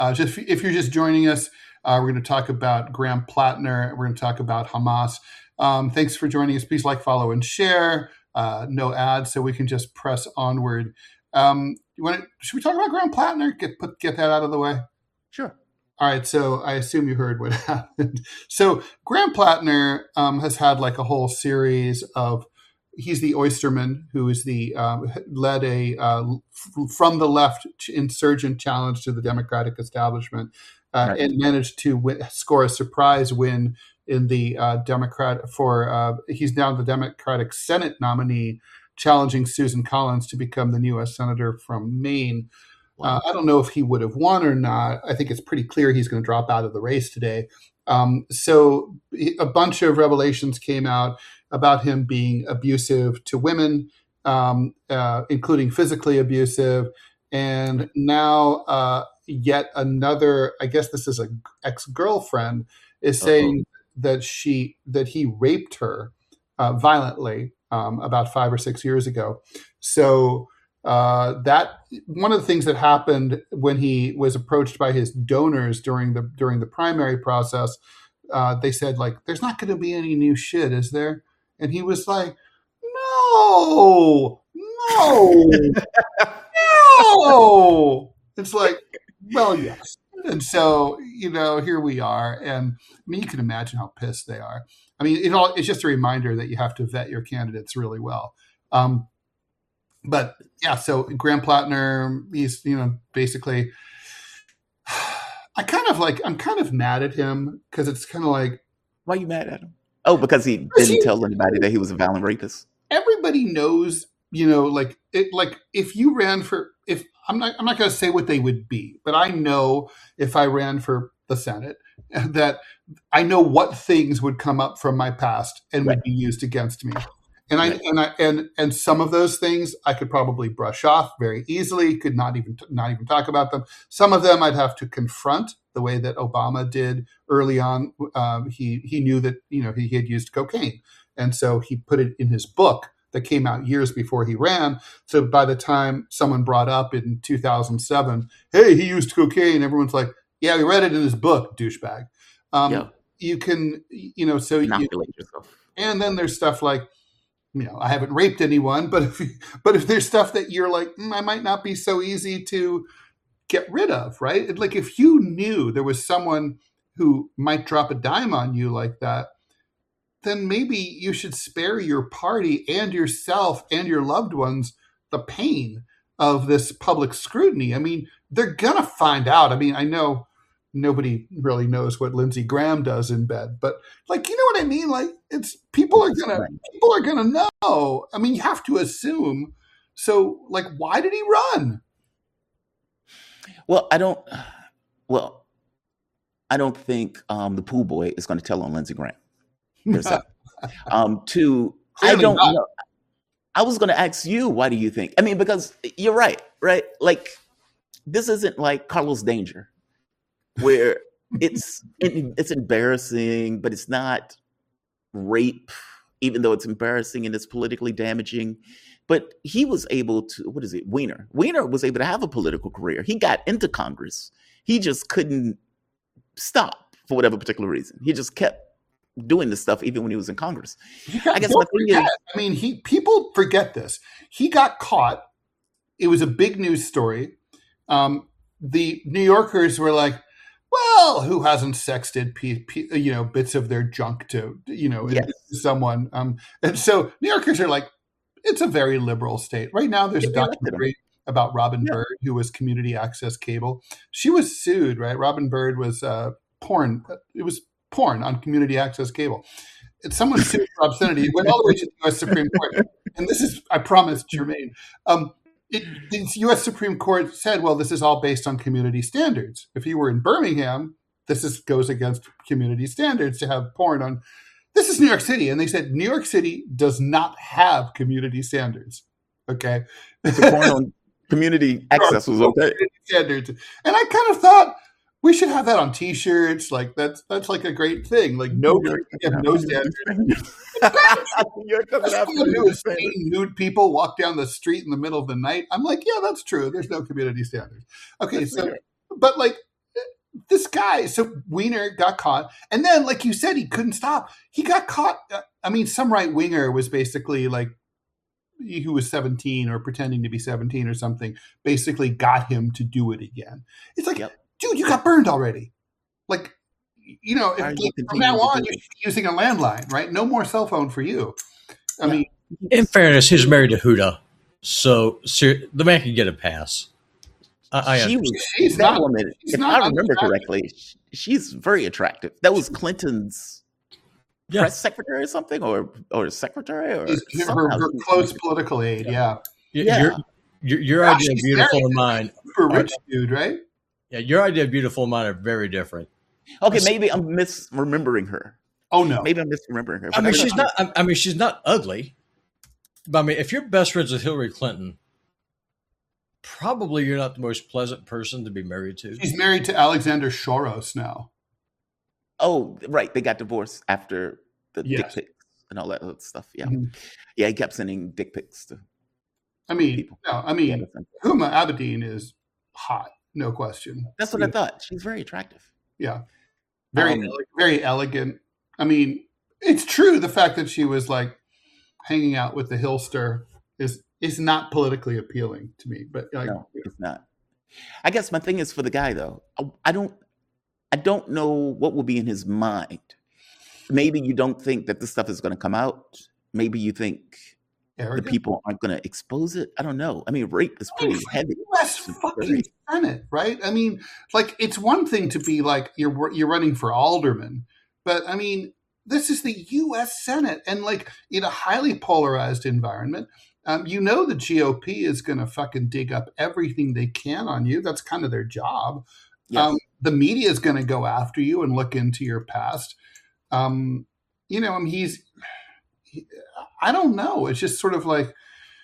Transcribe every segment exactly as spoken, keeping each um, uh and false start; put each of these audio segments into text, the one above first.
Uh, just if you're just joining us, uh, we're going to talk about Graham Plattner. We're going to talk about Hamas. Um, thanks for joining us. Please like, follow, and share. Uh, no ads, so we can just press onward. Um, you want to, should we talk about Graham Plattner? Get put get that out of the way. Sure. All right. So I assume you heard what happened. So Graham Plattner um, has had like a whole series of. He's the Oysterman, who is the um, led a uh, f- from the left insurgent challenge to the Democratic establishment, uh, right. and managed to win, score a surprise win in the uh, Democrat for. Uh, he's now the Democratic Senate nominee, challenging Susan Collins to become the new U S senator from Maine. Wow. Uh, I don't know if he would have won or not. I think it's pretty clear he's going to drop out of the race today. Um, so a bunch of revelations came out about him being abusive to women, um, uh, including physically abusive. And now uh, yet another, I guess this is an ex-girlfriend, is saying Uh-oh. that she that he raped her uh, violently um, about five or six years ago. So uh, that one of the things that happened when he was approached by his donors during the during the primary process, uh, they said, like, there's not going to be any new shit, is there? And he was like, no, no, no. It's like, well, yes. And so, you know, here we are. And I mean, you can imagine how pissed they are. I mean, it all, it's just a reminder that you have to vet your candidates really well. Um, but yeah, so Graham Plattner, he's, you know, basically, I kind of like, I'm kind of mad at him because it's kind of like. Why are you mad at him? Oh, because he didn't he, tell anybody that he was a violent rapist. Everybody knows, you know, like it. Like if you ran for, if I'm not, I'm not going to say what they would be, but I know if I ran for the Senate, that I know what things would come up from my past and right. would be used against me. And I right. and I and and some of those things I could probably brush off very easily. Could not even not even talk about them. Some of them I'd have to confront, the way that Obama did early on. Um, he he knew that you know he, he had used cocaine, and so he put it in his book that came out years before he ran. So by the time someone brought up in two thousand seven, hey, he used cocaine, everyone's like, yeah, we read it in his book, douchebag. Um, yeah. You can you know so inoculate you, yourself. And then there's stuff like. You know, I haven't raped anyone, but if but if there's stuff that you're like, mm, I might not be so easy to get rid of, right? Like if you knew there was someone who might drop a dime on you like that, then maybe you should spare your party and yourself and your loved ones the pain of this public scrutiny. I mean, they're gonna find out. I mean, I know nobody really knows what Lindsey Graham does in bed, but like, you know what I mean? Like it's people are gonna people are gonna know. I mean, you have to assume. So like, why did he run? Well, I don't. Well, I don't think um, the pool boy is going to tell on Lindsey Graham. um, two, I don't not. know. I was going to ask you, why do you think? I mean, because you're right, right? Like this isn't like Carlos Danger. Where it's it, it's embarrassing, but it's not rape, even though it's embarrassing and it's politically damaging. But he was able to, what is it, Weiner? Weiner was able to have a political career. He got into Congress. He just couldn't stop for whatever particular reason. He just kept doing this stuff even when he was in Congress. I guess my thing is, I mean, he people forget this. He got caught. It was a big news story. Um, the New Yorkers were like, well, who hasn't sexted, p- p- you know, bits of their junk to, you know, yes. someone? Um, and so New Yorkers are like, it's a very liberal state. Right now, there's a documentary about Robin yeah. Bird, who was community access cable. She was sued, right? Robin Bird was uh, porn. It was porn on community access cable. And someone sued for obscenity. It went all the way to the U S Supreme Court. And this is, I promise, germane. Um, It, the U S Supreme Court said, well, this is all based on community standards. If you were in Birmingham, this is, goes against community standards to have porn on. This is New York City. And they said New York City does not have community standards. Okay. So porn on community access was okay. Standards. And I kind of thought we should have that on T-shirts. Like that's that's like a great thing. Like no, have no standards. Someone who is seeing nude people walk down the street in the middle of the night. I'm like, yeah, that's true. There's no community standards. Okay, that's so, fair. But like, guy, so Weiner got caught. And then, like you said, he couldn't stop. He got caught. I mean, some right winger was basically like, who was seventeen or pretending to be seventeen or something, basically got him to do it again. It's like, yep. dude, you got burned already. Like, you know, if, like, from now on, you should be using a landline, right? No more cell phone for you. I yeah. mean, in fairness, he's married to Huda, so ser- the man can get a pass. I, I she was, she's that not, woman, she's if not I remember correctly, she's very attractive. That was Clinton's yeah. press secretary or something, or or secretary, or her, her close political aide. Yeah, yeah. yeah. Your, your, your yeah, idea of beautiful and mine, super rich dude, right? Yeah, your idea of beautiful and mine are very different. Okay, maybe I'm misremembering her. Oh no, maybe I'm misremembering her. I mean, she's not. I mean, she's not ugly. But I mean, if you're best friends with Hillary Clinton, probably you're not the most pleasant person to be married to. She's married to Alexander Soros now. Oh, right. They got divorced after the yes. dick pics and all that other stuff. Yeah. Mm-hmm. Yeah, he kept sending dick pics to I mean, people. No, I mean, Huma Abedin is hot, no question. That's what I, mean, I thought. She's very attractive. Yeah. Very, um, very elegant. I mean, it's true. The fact that she was like hanging out with the Hillster is is not politically appealing to me. But like, no, it's not. I guess my thing is for the guy though. I, I don't, I don't know what will be in his mind. Maybe you don't think that this stuff is going to come out. Maybe you think Arrogant. the people aren't going to expose it. I don't know. I mean, rape is pretty I mean, heavy. U S fucking Senate, right? I mean, like it's one thing to be like you're you're running for alderman, but I mean, this is the U S Senate, and like in a highly polarized environment, um, you know the G O P is going to fucking dig up everything they can on you. That's kind of their job. Yes. Um, the media is going to go after you and look into your past. Um, you know, I mean, he's. He, I don't know. It's just sort of like.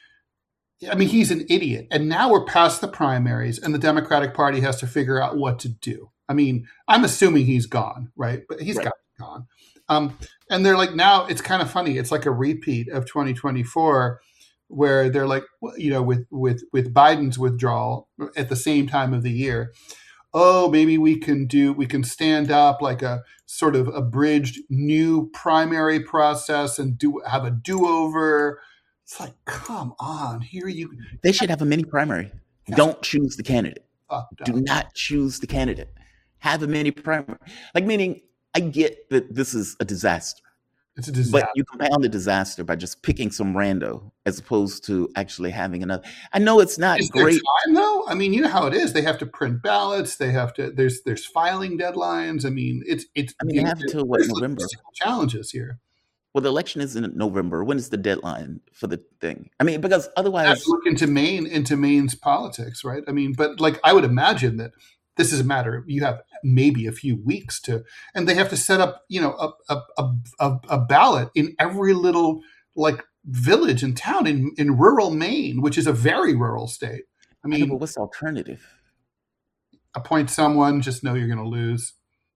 I mean, he's an idiot, and now we're past the primaries, and the Democratic Party has to figure out what to do. I mean, I'm assuming he's gone, right? But he's right. got to be gone. Um, and they're like, now it's kind of funny. It's like a repeat of twenty twenty-four where they're like, you know, with, with, with Biden's withdrawal at the same time of the year. Oh, maybe we can do, we can stand up like a sort of abridged new primary process and do have a do-over. It's like, come on, here you. They should have a mini primary. Don't choose the candidate. Do not choose the candidate. Have a mini primary. Like, meaning, I get that this is a disaster. It's a disaster. But you compound the disaster by just picking some rando as opposed to actually having another. I know it's not is great. There time, though? I mean, you know how it is. They have to print ballots. They have to. There's there's filing deadlines. I mean, it's it's. I mean, they have until what, November? Challenges here. Well, the election is in November. When is the deadline for the thing? I mean, because otherwise, look into Maine, into Maine's politics, right? I mean, but like I would imagine that this is a matter of you have maybe a few weeks to, and they have to set up, you know, a a a, a ballot in every little like village and town in, in rural Maine, which is a very rural state. I mean, I know, but what's the alternative? Appoint someone, just know you're going to lose.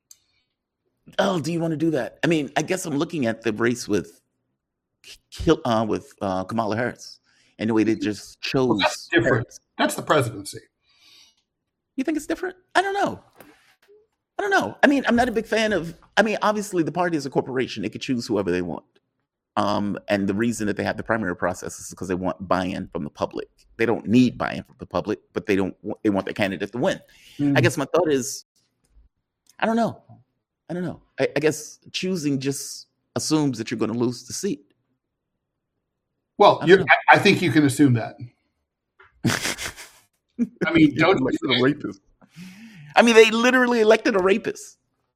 Oh, do you want to do that? I mean, I guess I'm looking at the race with uh, with uh, Kamala Harris, and the way they just chose. Well, that's different. Harris. That's the presidency. You think it's different? I don't know. I don't know. I mean, I'm not a big fan of. I mean, obviously, the party is a corporation; they could choose whoever they want. Um, and the reason that they have the primary process is because they want buy-in from the public. They don't need buy-in from the public, but they don't. They want their candidate to win. Mm. I guess my thought is, I don't know. I don't know. I, I guess choosing just assumes that you're going to lose the seat. Well, I, I, I think you can assume that. I mean, don't elect a rapist. I mean, they literally elected a rapist.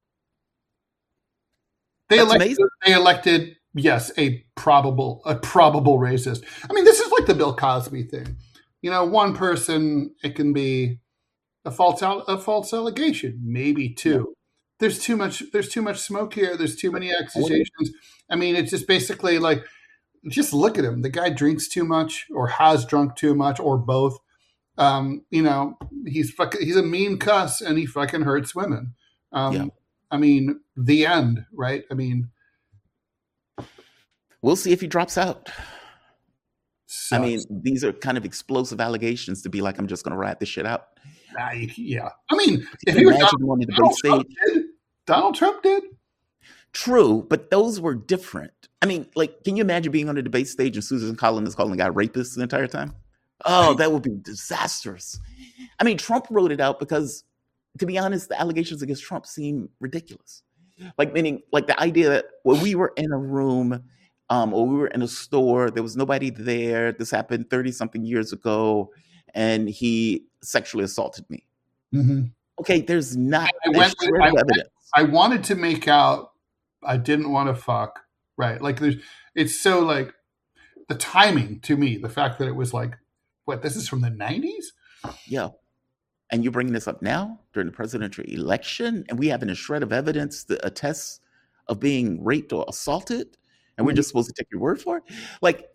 They That's elected. Amazing. They elected, yes, a probable, a probable racist. I mean, this is like the Bill Cosby thing. You know, one person, it can be a false, a false allegation, maybe two. Yeah. There's too much. There's too much smoke here. There's too many accusations. I mean, it's just basically like, just look at him. The guy drinks too much, or has drunk too much, or both. Um, you know, he's fucking. He's a mean cuss, and he fucking hurts women. Um, yeah. I mean, the end, right? I mean, we'll see if he drops out. Sucks. I mean, these are kind of explosive allegations to be like, I'm just going to rat this shit out. Nah, you, yeah. I mean, if you you were imagine Donald, on the debate Donald stage? Trump did. Donald Trump did. True, but those were different. I mean, like, can you imagine being on the debate stage and Susan Collins is calling the guy rapist the entire time? Oh, that would be disastrous. I mean, Trump wrote it out because, to be honest, the allegations against Trump seem ridiculous. Like, meaning, like the idea that when we were in a room um, or we were in a store, there was nobody there. This happened thirty something years ago, and he sexually assaulted me. Mm-hmm. Okay, there's not I, a went, shred I, of evidence. I wanted to make out. I didn't want to fuck. Right. Like, there's, it's so like the timing to me, the fact that it was like, what, this is from the nineties? Yeah. And you're bringing this up now during the presidential election, and we haven't a shred of evidence that attests of being raped or assaulted, and we're just supposed to take your word for it? Like,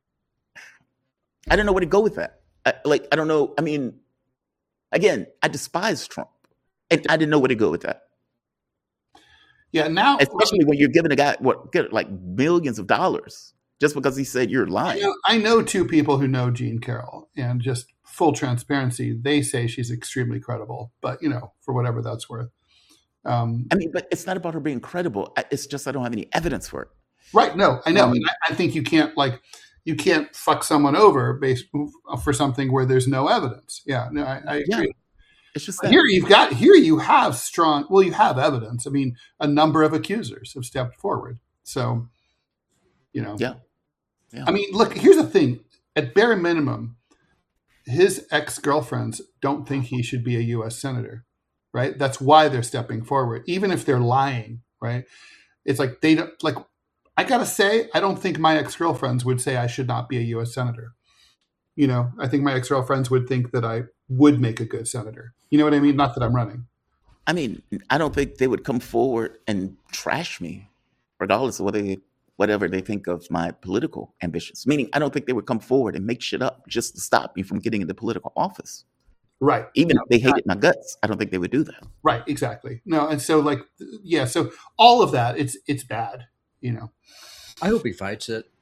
I don't know where to go with that. I, like, I don't know. I mean, again, I despise Trump, and I didn't know where to go with that. Yeah, now especially when you're giving a guy what get like millions of dollars just because he said you're lying. I know, I know two people who know Jean Carroll, and just full transparency, they say she's extremely credible. But you know, for whatever that's worth. Um, I mean, but it's not about her being credible. It's just I don't have any evidence for it. Right? No, I know. Um, and I, I think you can't like you can't fuck someone over based for something where there's no evidence. Yeah, no, I, I agree. Yeah. It's just that. Here you've got here you have strong. Well, you have evidence. I mean, a number of accusers have stepped forward. So, you know, yeah, yeah. I mean, look. Here's the thing. At bare minimum, his ex-girlfriends don't think he should be a U S senator, right? That's why they're stepping forward, even if they're lying, right? It's like they don't like. I gotta say, I don't think my ex-girlfriends would say I should not be a U S senator. You know, I think my ex-girlfriends would think that I would make a good senator. You know what I mean? Not that I'm running. I mean, I don't think they would come forward and trash me, regardless of whether they, whatever they think of my political ambitions. Meaning, I don't think they would come forward and make shit up just to stop me from getting into political office. Right. Even no, if they hated my guts, I don't think they would do that. Right. Exactly. No. And so, like, yeah. So all of that, it's it's bad. You know. I hope he fights it.